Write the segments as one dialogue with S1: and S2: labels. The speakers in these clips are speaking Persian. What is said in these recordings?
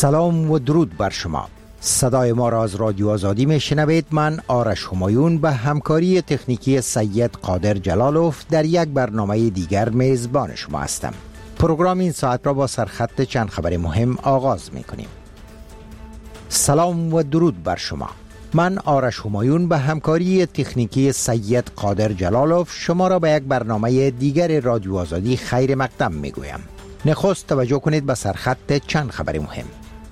S1: سلام و درود بر شما. صدای ما را از رادیو آزادی میشنوید. من آرش همایون به همکاری تکنیکی سید قادر جلالوف در یک برنامه دیگر میزبان شما هستم. پروگرام این ساعت را با سرخط چند خبر مهم آغاز میکنیم. سلام و درود بر شما. من آرش همایون به همکاری تکنیکی سید قادر جلالوف شما را به یک برنامه دیگر رادیو آزادی خیر مقدم میگویم. نخست توجه کنید به سرخط چند خبر مهم.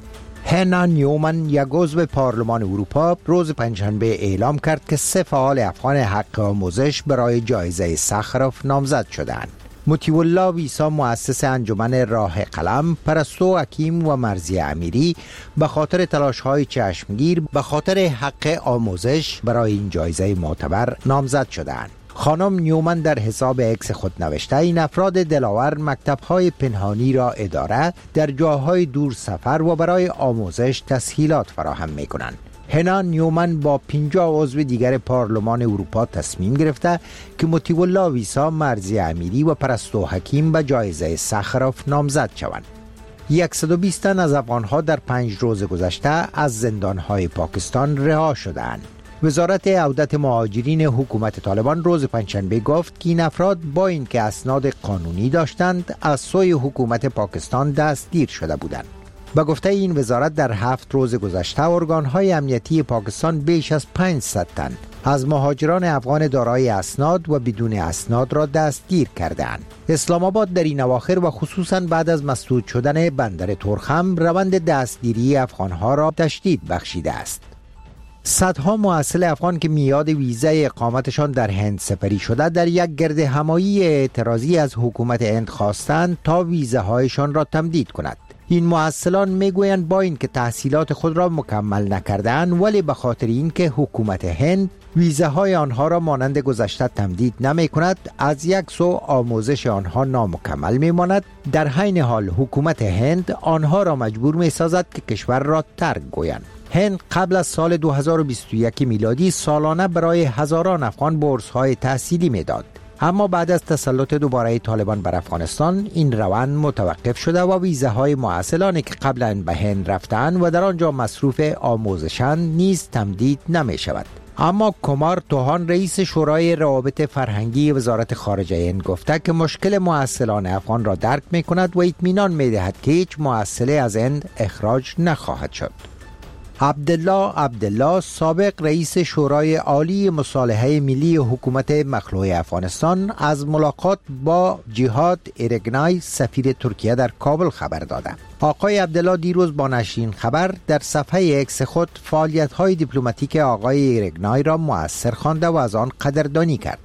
S1: هنا نیومن، یک عضو پارلمان اروپا، روز پنجشنبه اعلام کرد که 3 فعال افغان حق آموزش برای جایزه ساخروف نامزد شدند. مطیع الله ویسا، مؤسس انجمن راه قلم، پرستو حکیم و مرزی امیری به خاطر تلاش‌های چشمگیر به خاطر حق آموزش برای این جایزه معتبر نامزد شدند. خانم نیومن در حساب اکس خود نوشته این افراد دلاور مکتب‌های پنهانی را اداره در جاهای دور سفر و برای آموزش تسهیلات فراهم می‌کنند. هنا نیومن با 50 عضو دیگر پارلمان اروپا تصمیم گرفته که مطیع الله ویسا، مرزی امیری و پرستو حکیم به جایزه ساخروف نامزد شوند. 120 تن از افغان‌ها در 5 روز گذشته از زندان‌های پاکستان رها شدند. وزارت عودت مهاجرین حکومت طالبان روز پنجشنبه گفت که این افراد با اینکه اسناد قانونی داشتند از سوی حکومت پاکستان دستگیر شده بودند. به گفته این وزارت در 7 روز گذشته ارگان‌های امنیتی پاکستان بیش از 500 تن از مهاجران افغان دارای اسناد و بدون اسناد را دستگیر کردند. اسلام آباد در این اواخر و خصوصا بعد از مسدود شدن بندر ترخم روند دستگیری افغان‌ها را تشدید بخشیده است. صدها محصل افغان که میاد ویزای اقامتشان در هند سپری شده در یک گرد همایی اعتراضی از حکومت هند خواستند تا ویزاهایشان را تمدید کند. این محصلان میگویند با اینکه تحصیلات خود را مکمل نکردند ولی به خاطر اینکه حکومت هند ویزاهای آنها را مانند گذشته تمدید نمی کند، از یک سو آموزش آنها نامکمل می ماند. در حین حال حکومت هند آنها را مجبور می سازد که کشور را ترک گویند. هند قبل از سال 2021 میلادی سالانه برای هزاران افغان بورس‌های تحصیلی میداد. اما بعد از تسلط دوباره طالبان بر افغانستان این روند متوقف شده و ویزاهای محصلانی که قبلا به هند رفتند و در آنجا مصروف آموزشند نیز تمدید نمی شود. اما کمار توهان، رئیس شورای روابط فرهنگی وزارت خارجه هند گفته که مشکل محصلان افغان را درک می کند و اطمینان می دهد که هیچ محصل از هند اخراج نخواهد شد. عبدالله سابق رئیس شورای عالی مصالحه ملی حکومت مخلوع افغانستان از ملاقات با جهاد ایرگنای سفیر ترکیه در کابل خبر داده. آقای عبدالله دیروز با نشر این خبر در صفحه اکس خود فعالیت‌های دیپلماتیک آقای ایرگنای را مؤثر خوانده و از آن قدردانی کرد.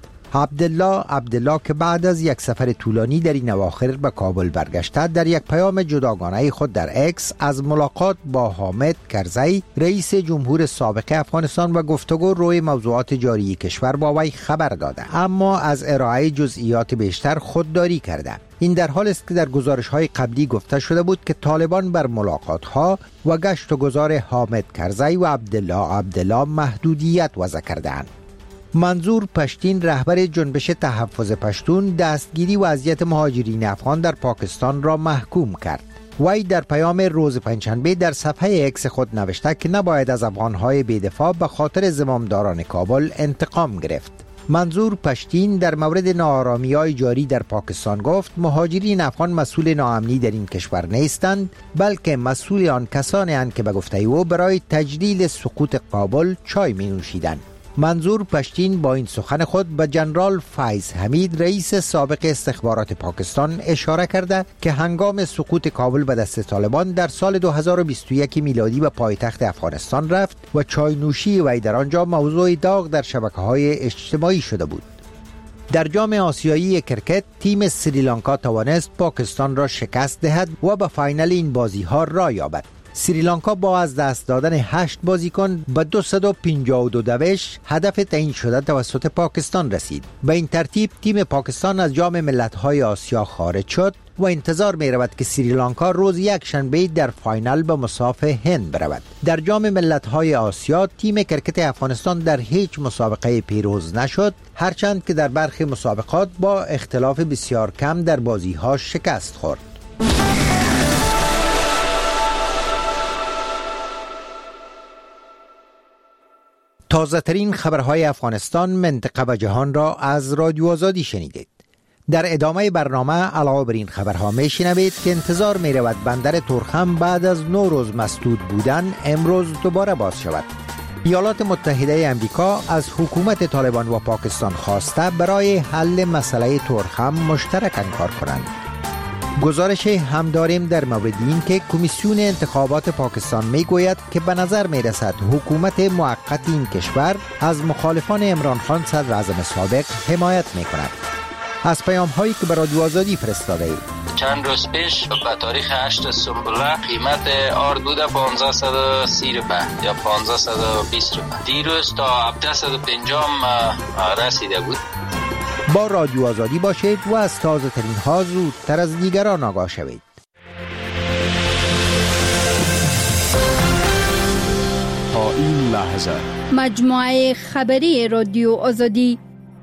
S1: عبدالله که بعد از یک سفر طولانی در این اواخر به کابل برگشته در یک پیام جداگانه خود در اکس از ملاقات با حامد کرزی رئیس جمهور سابق افغانستان و گفتگو روی موضوعات جاری کشور با وی خبر داده، اما از ارائه جزئیات بیشتر خودداری کرده. این در حال است که در گزارش‌های قبلی گفته شده بود که طالبان بر ملاقات‌ها و گشت و گذار حامد کرزی و عبدالله محدودیت وضع کردند. منظور پشتین، رهبر جنبش تحفظ پشتون، دستگیری و اذیت مهاجرین افغان در پاکستان را محکوم کرد. وی در پیام روز پنجشنبه در صفحه اکس خود نوشته که نباید از افغان‌های بی‌دفاع به خاطر زمامداران کابل انتقام گرفت. منظور پشتین در مورد ناآرامی‌های جاری در پاکستان گفت مهاجرین افغان مسئول ناامنی در این کشور نیستند، بلکه مسئول آن کسانی اند که به گفته او برای تجلیل سقوط کابل چای می‌نوشیدند. منظور پشتین با این سخن خود به جنرال فایز حمید، رئیس سابق استخبارات پاکستان، اشاره کرده که هنگام سقوط کابل به دست طالبان در سال 2021 میلادی به پایتخت افغانستان رفت و چای نوشی وی در آنجا موضوع داغ در شبکه‌های اجتماعی شده بود. در جام آسیایی کرکت تیم سریلانکا توانست پاکستان را شکست دهد و به فاینال این بازی‌ها راه یابد. سریلانکا با از دست دادن 8 بازیکن به 252 دوش هدف تعیین شده توسط پاکستان رسید. به این ترتیب تیم پاکستان از جام ملت‌های آسیا خارج شد و انتظار می رود که سریلانکا روز یک شنبه در فاینال به مصاف هند برود. در جام ملت‌های آسیا تیم کرکت افغانستان در هیچ مسابقه پیروز نشد، هرچند که در برخی مسابقات با اختلاف بسیار کم در بازی‌ها شکست خورد. تازه ترین خبرهای افغانستان، منطقه و جهان را از رادیو آزادی شنیدید. در ادامه برنامه علاوه بر این خبرها میشنوید که انتظار می رود بندر تورخم بعد از 9 روز مسدود بودن امروز دوباره باز شود. ایالات متحده امریکا از حکومت طالبان و پاکستان خواسته برای حل مسئله تورخم مشترکاً کار کنند. گزارش هم داریم در مورد این که کمیسیون انتخابات پاکستان می گوید که به نظر می رسد حکومت موقت این کشور از مخالفان عمران خان صدر اعظم سابق حمایت می کند. از پیام هایی که به رادیو آزادی فرستاده اید.
S2: چند روز پیش به تاریخ 8 سنبله قیمت آرد بوده 1530 روپیه یا 1520 روپیه. دیروز تا 1750 رسیده بود.
S1: با رادیو آزادی باشید و از تازه ترین ها زودتر از دیگران آگاه شوید.
S3: تا این لحظه
S4: مجموعه خبری رادیو آزادی.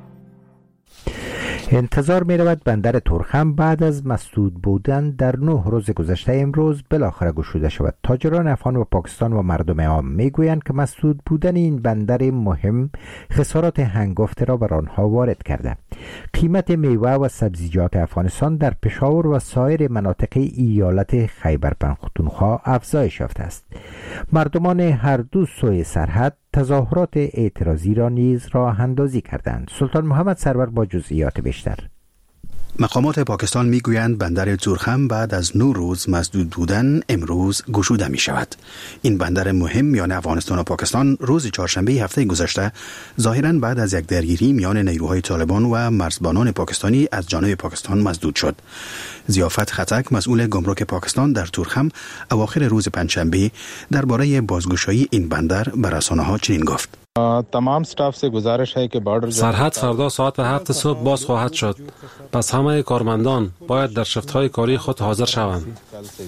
S1: انتظار می رود بندر تورخم بعد از مسدود بودن در 9 روز گذشته امروز بالاخره گشوده شود. تاجران افغان و پاکستان و مردم عام می گویند که مسدود بودن این بندر مهم خسارات هنگفته را بر آنها وارد کرده. قیمت میوه و سبزیجات افغانستان در پشاور و سایر مناطق ایالت خیبر پختونخوا افزایش یافته است. مردمان هر دو سوی سرحد تظاهرات اعتراضی را نیز راه اندازی کردند. سلطان محمد سرور با جزئیات بیشتر.
S5: مقامات پاکستان میگویند بندر تورخم بعد از 9 روز مسدود بودن امروز گشوده می شود. این بندر مهم میان افغانستان و پاکستان روز چهارشنبه هفته گذشته ظاهراً بعد از یک درگیری میان نیروهای طالبان و مرزبانان پاکستانی از جانب پاکستان مسدود شد. ضیافت خطک مسئول گمرک پاکستان در تورخم اواخر روز پنجشنبه درباره بازگشایی این بندر به رسانه‌ها چنین گفت:
S6: تمام स्टाफ से गुजारिश है कि बॉर्डर
S7: سرحد فردا ساعت 7 صبح باز خواهد شد. پس همه کارمندان باید در شفت‌های کاری خود حاضر شوند.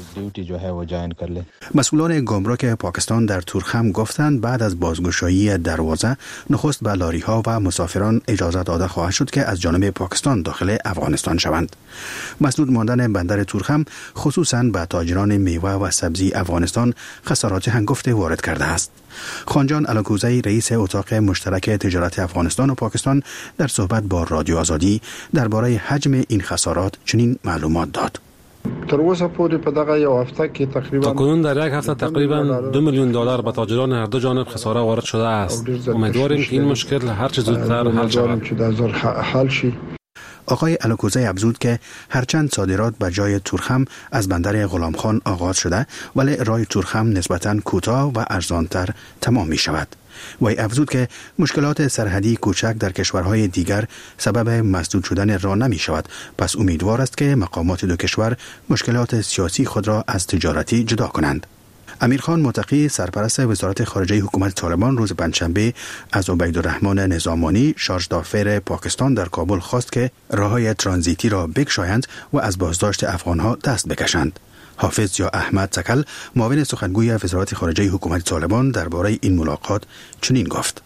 S5: مسئولان گمرک پاکستان در تورخم گفتند بعد از بازگشایی دروازه نخست به لاری‌ها و مسافران اجازه داده خواهد شد که از جانب پاکستان داخل افغانستان شوند. مسدود ماندن بندر تورخم خصوصاً به تاجران میوه و سبزی افغانستان خسارات هنگفته وارد کرده است. خانجان الاکوزی رئیس اتاق مشترک تجارت افغانستان و پاکستان در صحبت با رادیو آزادی درباره حجم این خسارات چنین معلومات داد:
S7: تا کنون در یک هفته تقریباً $2 میلیون به تاجران هر دو جانب خساره وارد شده است. امیدواریم که این مشکل هر چه زودتر حل شود.
S5: آقای الاکوزی افزود که هرچند صادرات به جای تورخم از بندر غلامخان آغاز شده ولی راه تورخم نسبتاً کوتاه و ارزانتر تمام می شود. وی افزود که مشکلات سرحدی کوچک در کشورهای دیگر سبب مسدود شدن راه نمی شود، پس امیدوار است که مقامات دو کشور مشکلات سیاسی خود را از تجارتی جدا کنند. امیرخان متقی سرپرست وزارت خارجه حکومت طالبان روز پنجشنبه از عبیدالرحمن نظامانی شارژ دافر پاکستان در کابل خواست که راههای ترانزیتی را بگشایند و از بازداشت افغانها دست بکشند. حافظ یا احمد تکل معاون سخنگوی وزارت خارجه حکومت طالبان درباره این ملاقات چنین گفت: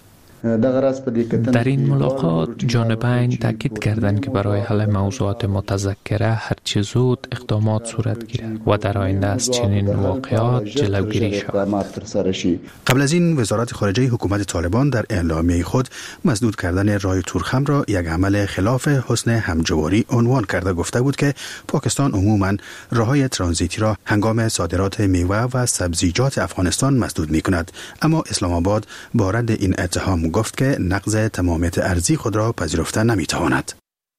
S8: در این ملاقات جانبین تاکید کردند که برای حل موضوعات متذکره هرچه زود اقدامات صورت گیرد و در آینده از چنین واقعات جلوگیری شود.
S5: قبل از این وزارت خارجه حکومت طالبان در اعلامیه خود مسدود کردن راه تورخم را یک عمل خلاف حسن همجواری عنوان کرده گفته بود که پاکستان عموماً راههای ترانزیتی را هنگام صادرات میوه و سبزیجات افغانستان مسدود می‌کند، اما اسلام آباد با رد این اتهام گفت که نقض تمامیت ارضی خود را پذیرفته نمیتواند.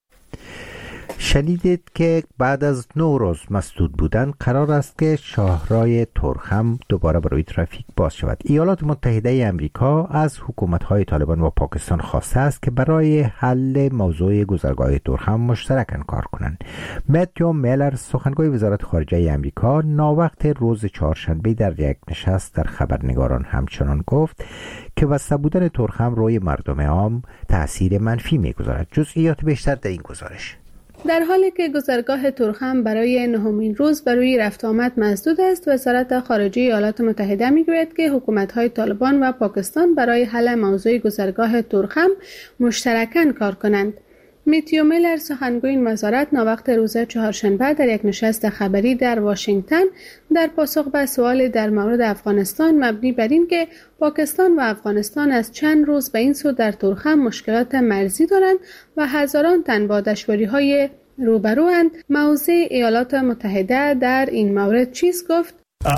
S1: شنیدید که بعد از 9 روز مسدود بودن قرار است که شاهراه تورخم دوباره برای ترافیک باز شود. ایالات متحده امریکا از حکومت‌های طالبان و پاکستان خواسته است که برای حل موضوع گذرگاه تورخم مشترکاً کار کنند. متیو میلر سخنگوی وزارت خارجه امریکا ناوقت روز چهارشنبه در یک نشست در خبرنگاران همچنان گفت که بسته بودن تورخم روی مردم عام تأثیر منفی می‌گذارد. جزئیات بیشتر در این گزارش.
S9: در حالی که گذرگاه تورخم برای 9مین روز برای رفت آمد مسدود است، وزارت خارجه ایالات متحده میگوید که حکومت‌های طالبان و پاکستان برای حل موضوع گذرگاه تورخم مشترکاً کار کنند. میتیو میلر سخنگوی این وزارت ناوقت روز چهارشنبه در یک نشست خبری در واشنگتن در پاسخ به سوال در مورد افغانستان مبنی بر این که پاکستان و افغانستان از چند روز به این سو در تورخم مشکلات مرزی دارند و هزاران تن با دشواری‌های روبروند، موضع ایالات متحده در این مورد چیست گفت؟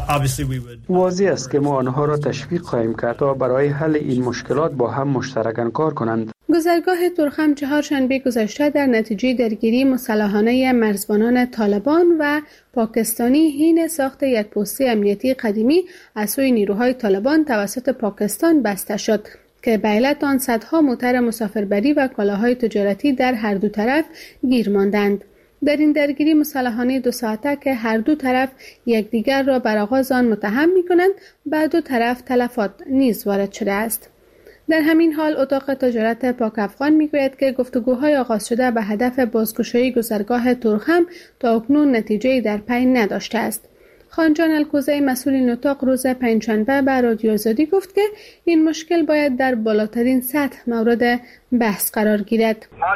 S10: واضح است که ما آنها را تشویق خواهیم کرد تا برای حل این مشکلات با هم مشترکاً کار کنند.
S9: گذرگاه تورخم چهارشنبه گذشته در نتیجه درگیری مسلحانه مرزبانان طالبان و پاکستانی حین ساخت یک پست امنیتی قدیمی از سوی نیروهای طالبان توسط پاکستان بسته شد که به علت آن صدها موتر مسافربری و کالاهای تجارتی در هر دو طرف گیر ماندند. در این درگیری مسلحانه 2 ساعته که هر دو طرف یکدیگر را بر آغاز آن متهم می‌کنند، بعد دو طرف تلفات نیز وارد شده است. در همین حال اتاق تجارت پاک افغان میگوید که گفتگوهای آغاز شده به هدف بازگشایی گذرگاه تورخم تا اکنون نتیجه‌ای در پی نداشته است. خانجان الکوزی مسئول این اتاق روز پنجشنبه به رادیو آزادی گفت که این مشکل باید در بالاترین سطح مورد بحث قرار گیرد.
S11: ما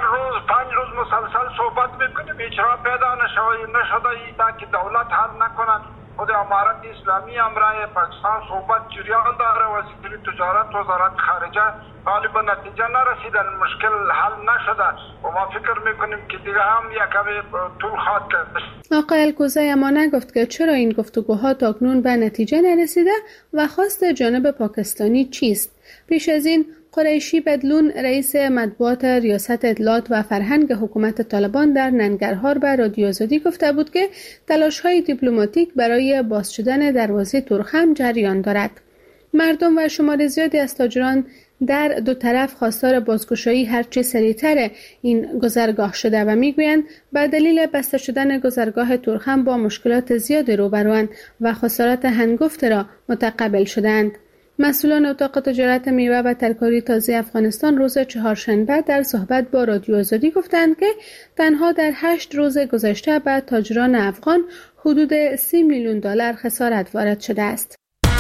S11: 4-5 روز مسلسل صحبت میکنیم، هیچ راه پیدا نشده ای که دولت حل نکنند. خود امارت اسلامی امرای پاکستان صحبت جریان داره، وزیر تجارت وزارت خارجه حالی به نتیجه نرسیدن، مشکل حل نشده و ما فکر میکنیم که دیگه هم یکمی طول خواهد کشید.
S9: آقای الکوزی اما نگفت که چرا این گفتگوها تاکنون به نتیجه نرسیده و خواست جانب پاکستانی چیست. پیش از این قریشی بدلون رئیس مطبوعات ریاست اطلاعات و فرهنگ حکومت طالبان در ننگرهار به رادیو آزادی گفته بود که تلاش‌های دیپلماتیک برای باز شدن دروازه تورخم جریان دارد. مردم و شمار زیادی از تاجران در دو طرف خواستار بازگشایی هرچه سریعتر این گذرگاه شده و میگویند به دلیل بسته شدن گذرگاه تورخم با مشکلات زیادی روبروند و خسارات هنگفت را متقبل شدند. مسئولان اتاق تجارت میوه و ترکاری تازه افغانستان روز چهارشنبه در صحبت با رادیو آزادی گفتند که تنها در 8 روز گذشته به تاجران افغان حدود 30 میلیون دلار خسارت وارد شده است.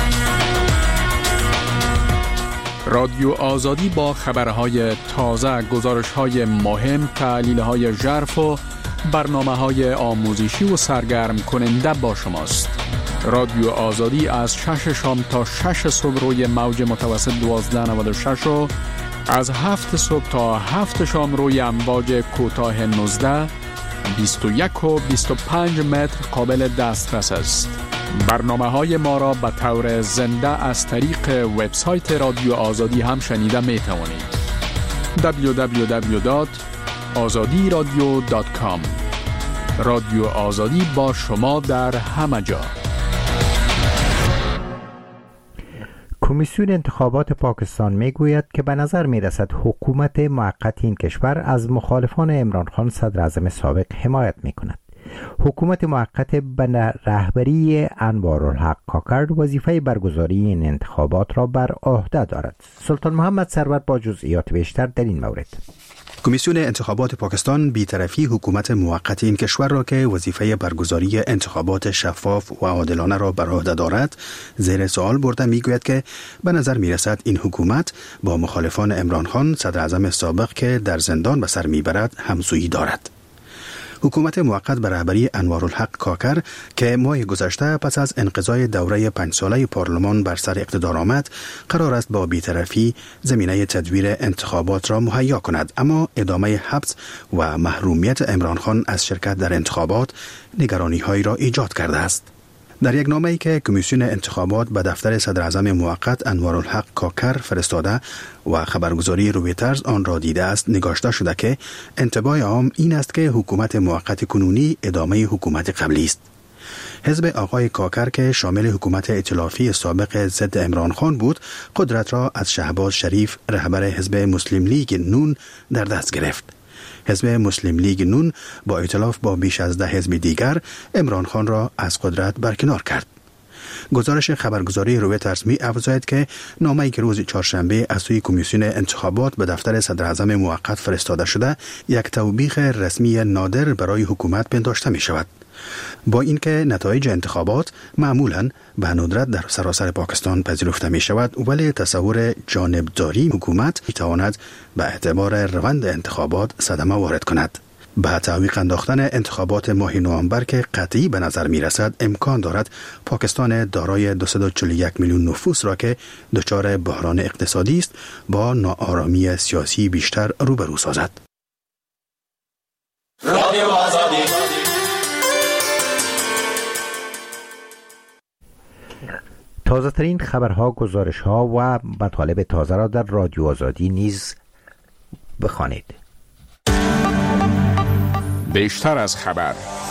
S3: رادیو آزادی با خبرهای تازه، گزارش‌های مهم، تحلیل‌های ژرف و برنامه‌های آموزشی و سرگرم کننده با شماست. رادیو آزادی از 6 شام تا 6 صبح روی موج متوسط 1296 و از 7 صبح تا 7 شام روی امواج کوتاه 19 21 و 25 متر قابل دسترس است. برنامه‌های ما را به طور زنده از طریق وبسایت رادیو آزادی هم شنیده می توانید. www.azadiradio.com. رادیو آزادی با شما در همه جا.
S1: کمیسیون انتخابات پاکستان میگوید که به نظر میرسد حکومت موقت این کشور از مخالفان عمران خان صدر اعظم سابق حمایت میکند. حکومت موقت به رهبری انوارالحق کاکر وظیفه برگزاری این انتخابات را بر عهده دارد. سلطان محمد سرور با جزئیات بیشتر در این مورد.
S5: کمیسیون انتخابات پاکستان بی‌طرفی حکومت موقت این کشور را که وظیفه برگزاری انتخابات شفاف و عادلانه را بر عهده دارد زیر سوال برده میگوید که به نظر میرسد این حکومت با مخالفان عمران خان صدر اعظم سابق که در زندان به سر میبرد همسویی دارد. حکومت موقت به رهبری انوارالحق کاکر که ماه گذشته پس از انقضای دوره 5 ساله پارلمان بر سر اقتدار آمد، قرار است با بی‌طرفی زمینه تدویر انتخابات را مهیا کند، اما ادامه حبس و محرومیت عمران خان از شرکت در انتخابات نگرانی‌هایی را ایجاد کرده است. در یک نامه‌ای که کمیسیون انتخابات به دفتر صدر اعظم موقت انوارالحق کاکر فرستاده و خبرگزاری رویترز آن را دیده است، نگاشته شده که انطباع عام این است که حکومت موقت کنونی ادامه حکومت قبلی است. حزب آقای کاکر که شامل حکومت ائتلافی سابق ضد عمران خان بود، قدرت را از شهباز شریف رهبر حزب مسلم لیگ نون در دست گرفت. حزب مسلم لیگ نون با ائتلاف با بیش از 10 حزب دیگر عمران خان را از قدرت برکنار کرد. گزارش خبرگزاری رویترز می افزاید که نامه‌ای که روز چهارشنبه از سوی کمیسیون انتخابات به دفتر صدر اعظم موقت فرستاده شده، یک توبیخ رسمی نادر برای حکومت پنداشته می شود. با اینکه نتایج انتخابات معمولاً به ندرت در سراسر پاکستان پذیرفته می شود، ولی تصور جانبداری حکومت می تواند به اعتبار روند انتخابات صدمه وارد کند. به تعویق انداختن انتخابات ماه نوامبر که قطعی به نظر می رسد، امکان دارد پاکستان دارای 241 میلیون نفوس را که دچار بحران اقتصادی است با ناآرامی سیاسی بیشتر روبرو سازد. رادیو آزادی.
S1: تازه ترین خبرها، گزارشها و مطالب تازه را در رادیو آزادی نیز بخوانید.
S3: بیشتر از خبر.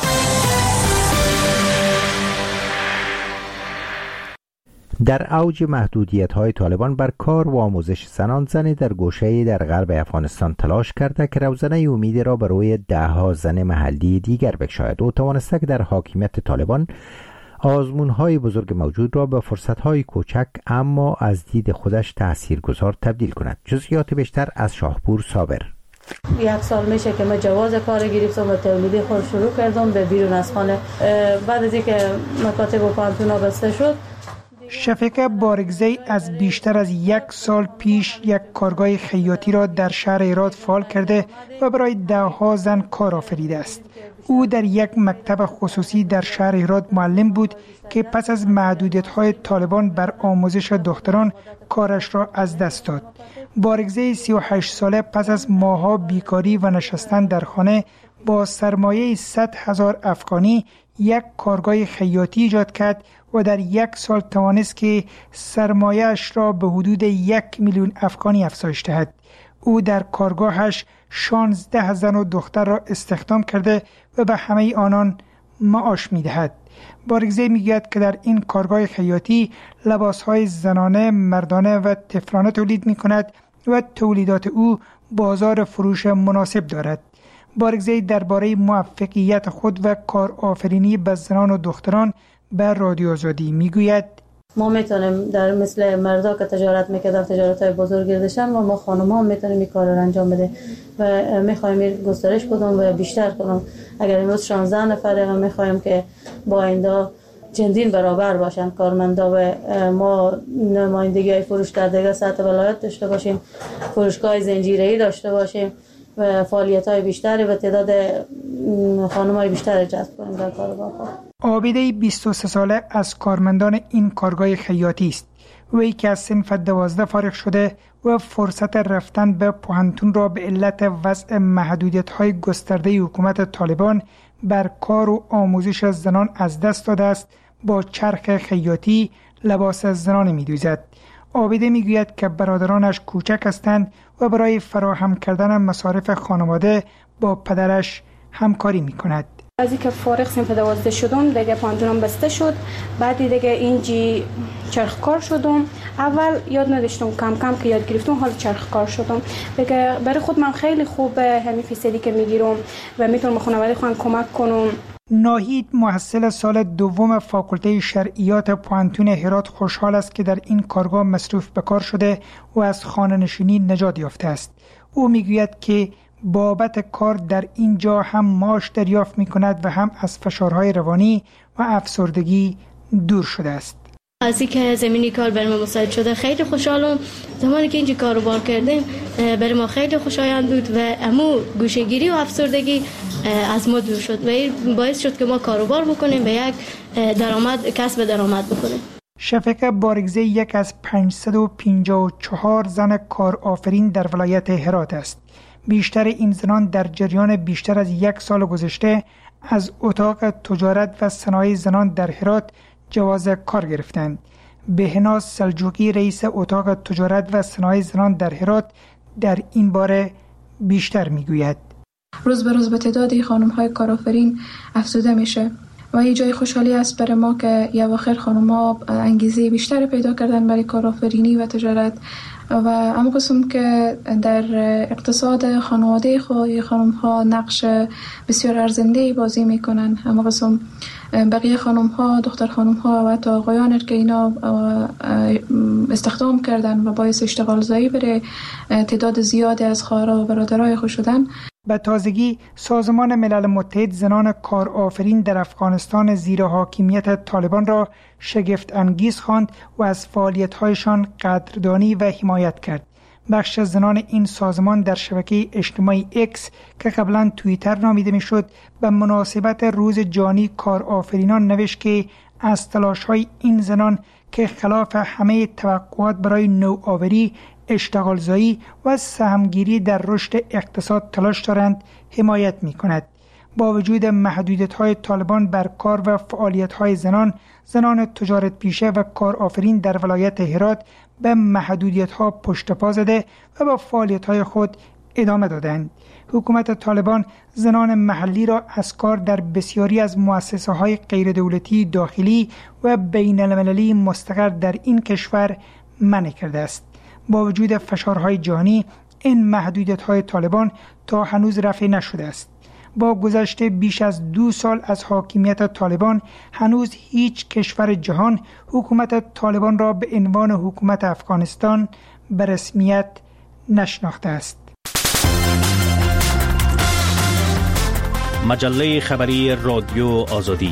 S1: در اوج محدودیت‌های طالبان بر کار و آموزش زنان، زنی در گوشه‌ای در غرب افغانستان تلاش کرده که روزنه امید را به روی ده‌ها زن محلی دیگر بگشاید. او توانسته که در حاکمیت طالبان آزمون‌های بزرگ موجود را به فرصت‌های کوچک اما از دید خودش تاثیرگذار تبدیل کند. جزئیات بیشتر از شاهپور صابر.
S12: 1 سال میشه که من جواز کار گرفتم و تولید خود شروع کردم به بیرون از خانه. بعد از اینکه مکاتب و پانتونا بسته شد،
S13: شفیقه بارگزی از بیشتر از 1 سال پیش یک کارگاه خیاطی را در شهر هرات فعال کرده و برای ده‌ها زن کار آفریده است. او در یک مکتب خصوصی در شهر هرات معلم بود که پس از محدودیت‌های طالبان بر آموزش دختران کارش را از دست داد. بارگزی 38 ساله پس از ماه‌ها بیکاری و نشستن در خانه با سرمایه 100,000 افغانی یک کارگاه خیاطی ایجاد کرد و در 1 سال توانست که سرمایه‌اش را به حدود 1 میلیون افغانی افزایش دهد. او در کارگاهش 16 زن و دختر را استخدام کرده و به همه آنان معاش می‌دهد. بارگزی می‌گوید که در این کارگاه خیاطی لباس‌های زنانه، مردانه و طفلانه تولید می‌کند و تولیدات او بازار فروش مناسب دارد. بارگزی درباره موفقیت خود و کارآفرینی به زنان و دختران به رادیو آزادی میگوید:
S12: ما میتونیم در مثل مردا که تجارت میکردن، تجارت‌های بزرگ داشتن، و ما خانم‌ها میتونیم این کار رو انجام بده و میخوایم گسترش بدیم و بیشتر کنیم. اگر امروز 16 نفره و میخوایم که با آینده چندین برابر باشن کارمندا و ما نمایندگی فروش در دیگه سطح ولایت داشته باشیم، فروشگاه زنجیره‌ای داشته باشیم و فعالیت‌های بیشتری و تعداد خانم‌های بیشتری جذب کنیم در کارگاه.
S13: عابده 23 ساله از کارمندان این کارگاه خیاطی است. وی که از صنف 12 فارغ شده و فرصت رفتن به پوهنتون را به علت وضع محدودیت‌های گسترده حکومت طالبان بر کار و آموزش زنان از دست داده است، با چرخ خیاطی لباس زنان می‌دوزد. عابده میگوید که برادرانش کوچک هستند و برای فراهم کردن مصارف خانواده با پدرش همکاری می‌کند.
S14: از اینکه فارغ صنف 12 شدم دیگه پانتونم بسته شد، بعد دیگه اینجی چرخ کار شدم. اول یاد نداشتم، کم کم که یاد گرفتم حال چرخ کار شدم. دیگه برای خود من خیلی خوبه همین فیصدی که میگیرم و میتونم خانواده خودم کمک کنم.
S13: ناهید محصل سال دوم فاکولته شرعیات پوهنتون هرات خوشحال است که در این کارگاه مصروف به کار شده و از خانه‌نشینی نجات یافته است. او میگوید که بابت کار در اینجا هم معاش دریافت می‌کند و هم از فشارهای روانی و افسردگی دور شده است.
S15: از اینکه زمینی کار برای ما مساعد شده خیلی خوشحالم. زمانی که اینجا کاروبار کردیم برای ما خیلی خوشایند بود و امو گوشه‌گیری و افسردگی از ما دور شد و این باعث شد که ما کاروبار بکنیم و یک کسب درآمد بکنیم.
S13: شفیقه بارگزی یک از 554 زن کارآفرین در ولایت هرات است. بیشتر این زنان در جریان بیشتر از 1 سال گذشته از اتاق تجارت و صنایع زنان در هرات جواز کار گرفتند. بهناز سلجوقی رئیس اتاق تجارت و صنایع زنان در هرات در این باره بیشتر میگوید:
S16: روز به روز به تعداد خانم‌های کارآفرین افزوده میشه و این جای خوشحالی است برای ما که یا اواخر خانم‌ها انگیزه بیشتر پیدا کردن برای کارآفرینی و تجارت و اما قسم که در اقتصاد خانواده خانم‌ها نقش بسیار ارزنده‌ای بازی میکنن. اما قسم بقیه خانم‌ها، دختر خانم‌ها و حتی آقایان که اینا استخدام کردن و باعث اشتغال زایی برای تعداد زیادی از خواهرها و برادرای خود شدن،
S13: به تازگی سازمان ملل متحد زنان کارآفرین در افغانستان زیر حاکمیت طالبان را شگفت انگیز خواند و از فعالیت‌هایشان قدردانی و حمایت کرد. بخش از زنان این سازمان در شبکه اجتماعی اکس که قبلا توییتر نامیده میشد به مناسبت روز جهانی کارآفرینان نوشت که از تلاش‌های این زنان که خلاف همه توقعات برای نوآوری، اشتغالزایی و سهمگیری در رشد اقتصاد تلاش دارند حمایت می‌کند. با وجود محدودیت‌های طالبان بر کار و فعالیت‌های زنان تجارت پیشه و کارآفرین در ولایت هرات به محدودیت‌ها پشت پا زده و با فعالیت‌های خود ادامه دادند. حکومت طالبان زنان محلی را از کار در بسیاری از مؤسسه‌های غیردولتی داخلی و بین‌المللی مستقر در این کشور منع کرده است. با وجود فشارهای جهانی، این محدودیت‌های طالبان تا هنوز رفع نشده است. با گذشت بیش از 2 سال از حاکمیت طالبان، هنوز هیچ کشور جهان حکومت طالبان را به عنوان حکومت افغانستان به رسمیت نشناخته است.
S17: مجله خبری رادیو آزادی.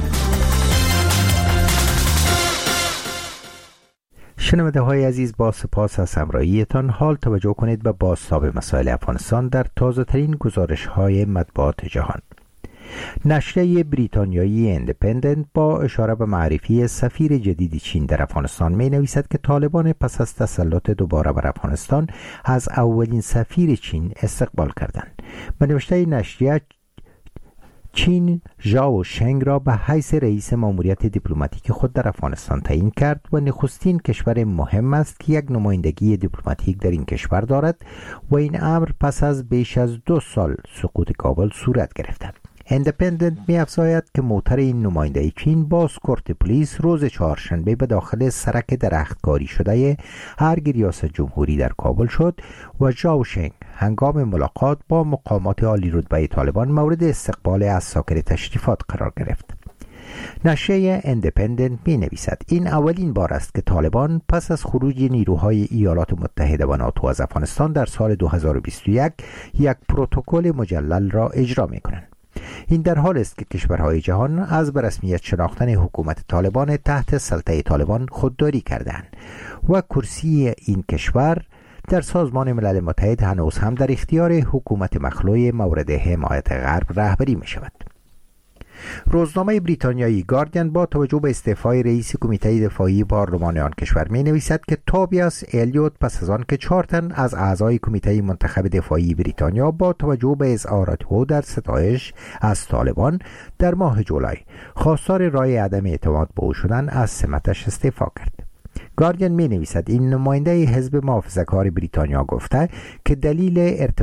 S1: شنونده های عزیز، با سپاس از همراهیتان. حال توجه کنید به بازتاب مسائل افغانستان در تازه ترین گزارش های مطبوعات جهان. نشریه بریتانیایی ایندیپندنت با اشاره به معرفی سفیر جدید چین در افغانستان می نویسد که طالبان پس از تسلط دوباره بر افغانستان از اولین سفیر چین استقبال کردند. به نوشته نشریه، چین ژائو شنگ را به حیث رئیس ماموریت دیپلماتیک خود در افغانستان تعیین کرد و نخستین کشور مهم است که یک نمایندگی دیپلماتیک در این کشور دارد و این امر پس از بیش از 2 سال سقوط کابل صورت گرفته. ایندیپندنت می‌افزاید که موتر این نماینده چین با اسکورت پلیس روز چهارشنبه به داخل سرک درختکاری شده ارگ ریاست جمهوری در کابل شد و ژائو شنگ هنگام ملاقات با مقامات عالی رتبه طالبان مورد استقبال از ساکن تشریفات قرار گرفت. نشریه ایندیپندنت می‌نویسد این اولین بار است که طالبان پس از خروج نیروهای ایالات متحده و ناتو از افغانستان در سال 2021 یک پروتکل مجلل را اجرا می‌کنند. این در حال است که کشورهای جهان از به رسمیت شناختن حکومت طالبان تحت سلطه طالبان خودداری کردند و کرسی این کشور در سازمان ملل متحد هنوز هم در اختیار حکومت مخلوع مورد حمایت غرب رهبری می شود. روزنامه بریتانیایی گاردین با توجه به استعفای رئیس کمیته دفاعی پارلمان آن کشور می نویسد که توبیاس الیوت پس از آن که 4 تن از اعضای کمیته منتخب دفاعی بریتانیا با توجه به اظهارات او در ستایش از طالبان در ماه جولای خواستار رای عدم اعتماد به او شدن از سمتش استعفا کرد. گاردین می نویسد این نماینده حزب محافظه‌کار بریتانیا گفته که به دلیل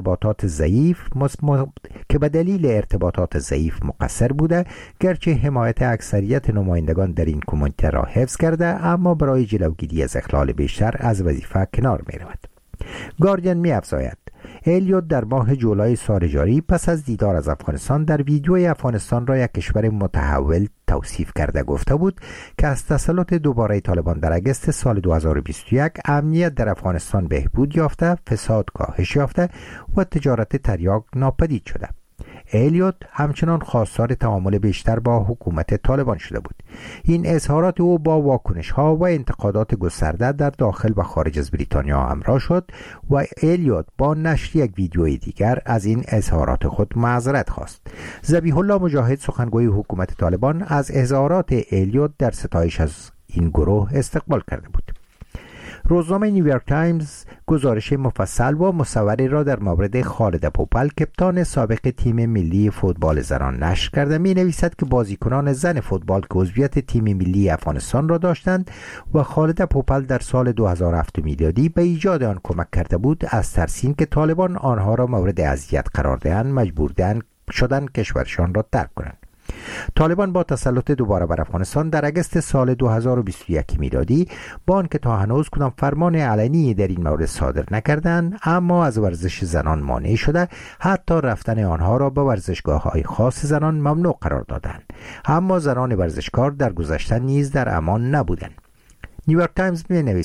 S1: ارتباطات ضعیف مقصر بوده، گرچه حمایت اکثریت نمایندگان در این کمیته را حفظ کرده اما برای جلوگیری از اخلال بیشتر از وظیفه کنار می رود. گاردین می افزاید الیوت در ماه جولای سال جاری پس از دیدار از افغانستان در ویدیوی افغانستان را یک کشور متحول توصیف کرده گفته بود که از تسلط دوباره طالبان در اگست سال 2021 امنیت در افغانستان بهبود یافته، فساد کاهش یافته و تجارت تریاک ناپدید شده. الیوت همچنان خواستار تعامل بیشتر با حکومت طالبان شده بود. این اظهارات او با واکنش‌ها و انتقادات گسترده در داخل و خارج از بریتانیا همراه شد و الیوت با نشر یک ویدیوی دیگر از این اظهارات خود معذرت خواست. ذبیح الله مجاهد سخنگوی حکومت طالبان از اظهارات الیوت در ستایش از این گروه استقبال کرده بود. روزنامه نیویورک تایمز گزارش مفصل و مصوری را در مورد خالد پوپل کپتان سابق تیم ملی فوتبال زنان نشر کرده می نویسد که بازیکنان زن فوتبال که عضویت تیم ملی افغانستان را داشتند و خالد پوپل در سال 2007 میلادی به ایجاد آن کمک کرده بود، از ترسیم که طالبان آنها را مورد اذیت قرار دهند مجبور شدند کشورشان را ترک کنند. طالبان با تسلط دوباره بر افغانستان در اگست سال 2021 میلادی با آنکه تا هنوز کدام فرمان علنی در این مورد صادر نکردند اما از ورزش زنان مانع شده، حتی رفتن آنها را به ورزشگاه‌های خاص زنان ممنوع قرار دادند. اما زنان ورزشکار در گذشته نیز در امان نبودند. نیویورک تایمز می نویسد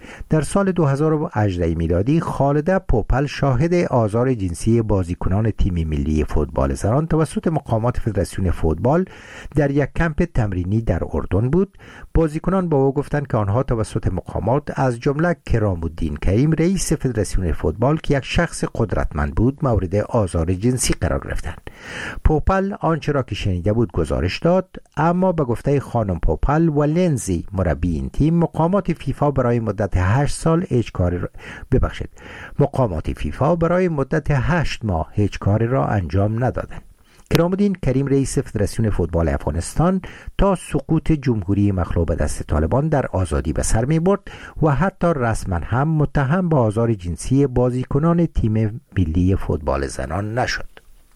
S1: در سال 2018 میلادی خالده پوپل شاهد آزار جنسی بازیکنان تیم ملی فوتبال زنان توسط مقامات فدراسیون فوتبال در یک کمپ تمرینی در اردن بود. بازیکنان با او گفتند که آنها توسط مقامات از جمله کرام الدین کریم رئیس فدراسیون فوتبال که یک شخص قدرتمند بود مورد آزار جنسی قرار گرفتند. پوپل آنچه را که شنیده بود گزارش داد، اما به گفته خانم پوپل و لنزی مربی این تیم مقامات فیفا برای مدت 8 ماه هیچ کاری را انجام ندادند. کرام الدین کریم رئیس فدراسیون فوتبال افغانستان تا سقوط جمهوری مخلوع به دست طالبان در آزادی به سر می برد و حتی رسما هم متهم به آزار جنسی بازیکنان تیم ملی فوتبال زنان نشد.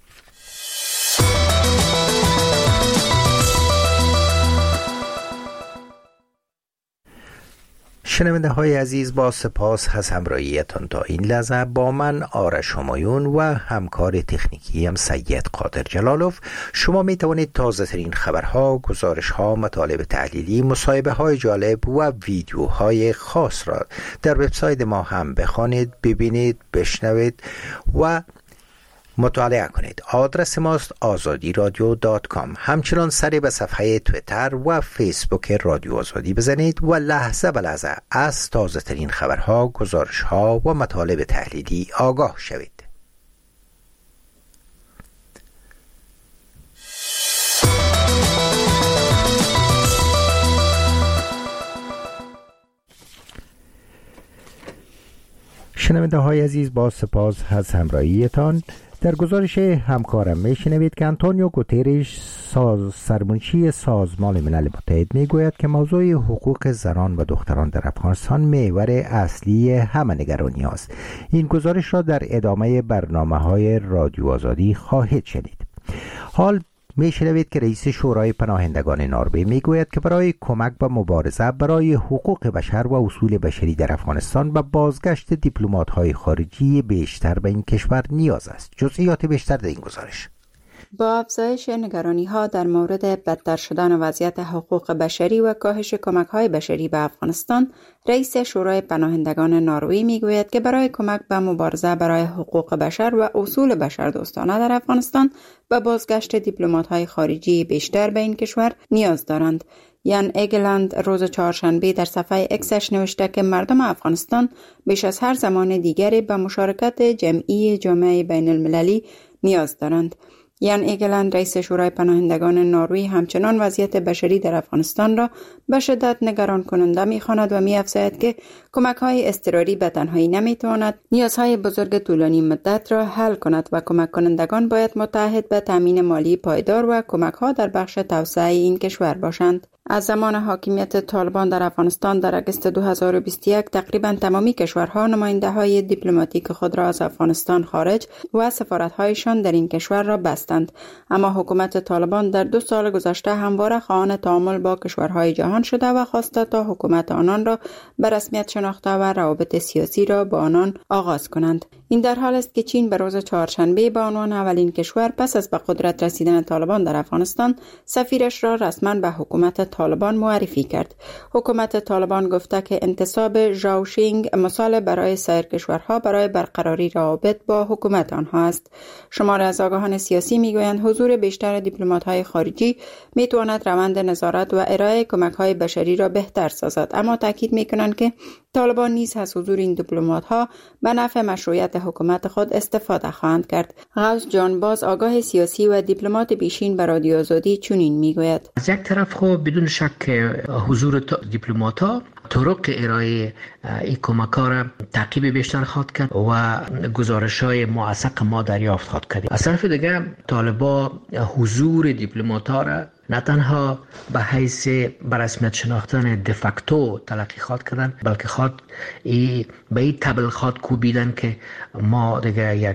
S1: شنونده های عزیز، با سپاس از همراهیتان تا این لحظه با من آرش همایون و همکار تکنیکی هم سید قادر جلالوف شما می توانید تازه ترین خبرها، گزارش ها، مطالب تحلیلی، مصاحبه های جالب و ویدیوهای خاص را در وبسایت ما هم بخوانید، ببینید، بشنوید و مطالعه کنید. آدرس ماست azadiradio.com. همچنان سری به صفحه تویتر و فیسبوک رادیو آزادی بزنید و لحظه به لحظه از تازه ترین خبرها، گزارشها و مطالب تحلیلی آگاه شوید. شنونده های عزیز، با سپاس از همراهیتان. در گزارش همکارم میشنوید که آنتونیو گوتریش سرمنشی سازمان ملل متحد میگوید که موضوع حقوق زنان و دختران در افغانستان محور اصلی همه نگرانی است. این گزارش را در ادامه برنامه‌های رادیو آزادی خواهید شنید. حال میشنوید که رئیس شورای پناهندگان نروژ میگوید که برای کمک و مبارزه برای حقوق بشر و اصول بشری در افغانستان و بازگشت دیپلمات‌های خارجی بیشتر به این کشور نیاز است. جزئیات بیشتر در این گزارش.
S18: با افزایش نگرانی‌ها در مورد بدتر شدن وضعیت حقوق بشری و کاهش کمک‌های بشری به افغانستان، رئیس شورای پناهندگان نروژ میگوید که برای کمک به مبارزه برای حقوق بشر و اصول بشردوستانه در افغانستان و بازگشت دیپلمات‌های خارجی بیشتر به این کشور نیاز دارند. یان ایگلند روز چهارشنبه در صفحه اکسش نوشته که مردم افغانستان بیش از هر زمان دیگری به مشارکت جمعی جامعه بین المللی نیاز دارند. یان ایگلند رئیس شورای پناهندگان نروژ همچنان وضعیت بشری در افغانستان را به شدت نگران کننده می‌خواند و می‌افزاید که کمک‌های اضطراری به تنهایی نمی‌تواند نیازهای بزرگ طولانی مدت را حل کند و کمک کنندگان باید متعهد به تامین مالی پایدار و کمک‌ها در بخش توسعه این کشور باشند. از زمان حاکمیت طالبان در افغانستان در اگست 2021 تقریبا تمامی کشورها نماینده‌های دیپلماتیک خود را از افغانستان خارج و سفارت‌هایشان در این کشور را بستند. اما حکومت طالبان در 2 سال گذشته همواره خواهان تعامل با کشورهای جهان شده و خواسته تا حکومت آنان را به رسمیت شناخته و روابط سیاسی را با آنان آغاز کنند. این در حال است که چین به روز چهارشنبه به عنوان اولین کشور پس از به قدرت رسیدن طالبان در افغانستان سفیرش را رسما به حکومت طالبان معرفی کرد. حکومت طالبان گفته که انتصاب ژاوشینگ مثال برای سایر کشورها برای برقراری روابط با حکومت آنها است. شمار از آگاهان سیاسی میگویند حضور بیشتر دیپلمات‌های خارجی میتواند روند نظارت و ارائه کمک‌های بشری را بهتر سازد، اما تاکید میکنند که طالبان نیز از حضور این دیپلمات‌ها به نفع مشروعیت حکومت خود استفاده خواهند کرد. غوث جان باز آگاه سیاسی و دیپلمات پیشین به رادیو آزادی چنین میگوید:
S19: از یک طرف خب بدون شک حضور دیپلمات‌ها طرق ارائه این کمک‌ها را تعقیب بیشتر خواهد کرد و گزارش‌های موثق ما دریافت خواهد کرد. از طرف دیگر طالبان حضور دیپلمات‌ها را نه تنها به حیث برسمیت شناختن دفکتو تلقی خواهد کردن، بلکه خواهد به این تبل خواهد کوبیدن که ما دیگه یک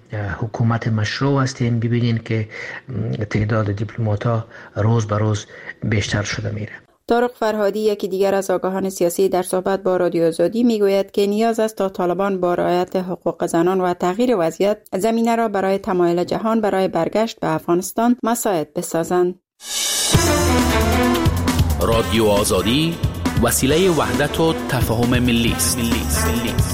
S19: حکومت مشروع هستیم. ببینین که تعداد دیپلمات‌ها روز به روز بیشتر شده میره.
S18: طارق فرهادی یکی دیگر از آگاهان سیاسی در صحبت با رادیو آزادی میگوید که نیاز است تا طالبان با رعایت حقوق زنان و تغییر وضعیت زمینه را برای تمایل جهان برای برگشت به افغانستان مساعد بسازند.
S17: رادیو آزادی
S20: وسیله وحدت و تفاهم ملی است.